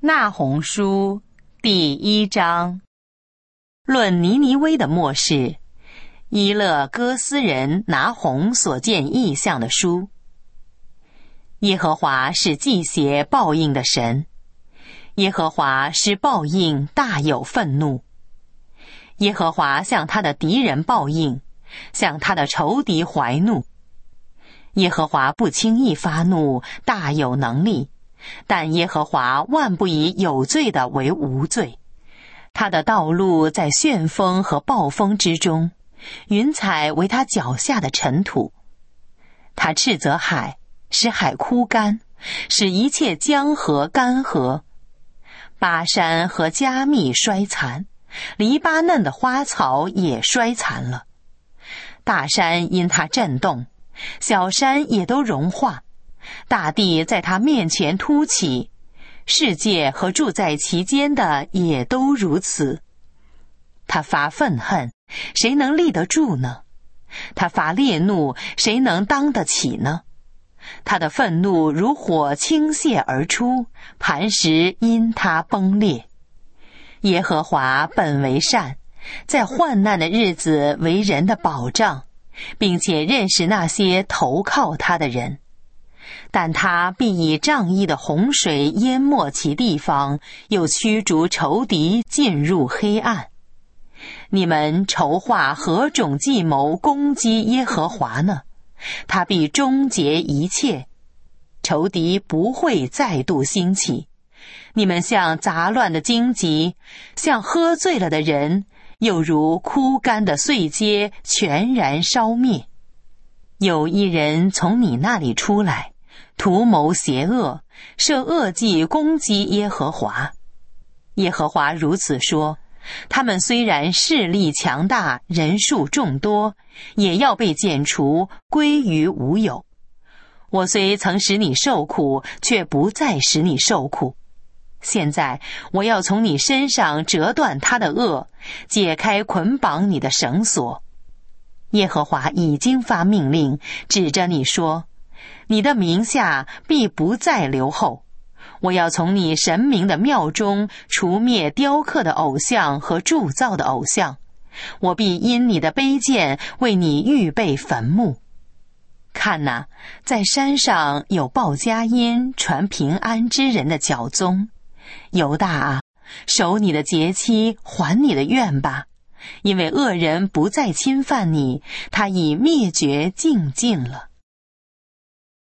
那鸿书第1章，论尼尼微的末世，伊勒哥斯人拿鸿所见异象的书。耶和华是忌邪报应的神，耶和华是报应大有愤怒。耶和华向他的敌人报应，向他的仇敌怀怒。耶和华不轻易发怒，大有能力，但耶和华万不以有罪的为无罪。他的道路在旋风和暴风之中，云彩为他脚下的尘土。他斥责海，使海枯干，使一切江河干涸。巴山和加密衰残，黎巴嫩的花草也衰残了。大山因他震动，小山也都融化，大地在他面前凸起，世界和住在其间的也都如此。他发愤恨，谁能立得住呢？他发烈怒，谁能当得起呢？他的愤怒如火倾泻而出，磐石因他崩裂。耶和华本为善，在患难的日子为人的保障，并且认识那些投靠他的人。但他必以仗义的洪水淹没其地方，又驱逐仇敌进入黑暗。你们筹划何种计谋攻击耶和华呢？他必终结一切，仇敌不会再度兴起。你们像杂乱的荆棘，像喝醉了的人，又如枯干的碎秸，全然烧灭。有一人从你那里出来，图谋邪恶，设恶计攻击耶和华。耶和华如此说，他们虽然势力强大，人数众多，也要被剪除，归于无有。我虽曾使你受苦，却不再使你受苦。现在我要从你身上折断他的轭，解开捆绑你的绳索。耶和华已经发命令，指着你说，你的名下必不再留后。我要从你神明的庙中除灭雕刻的偶像和铸造的偶像，我必因你的卑贱为你预备坟墓。看哪，在山上有报佳音传平安之人的脚踪。犹大啊，守你的节期，还你的愿吧，因为恶人不再侵犯你，他已灭绝净尽了。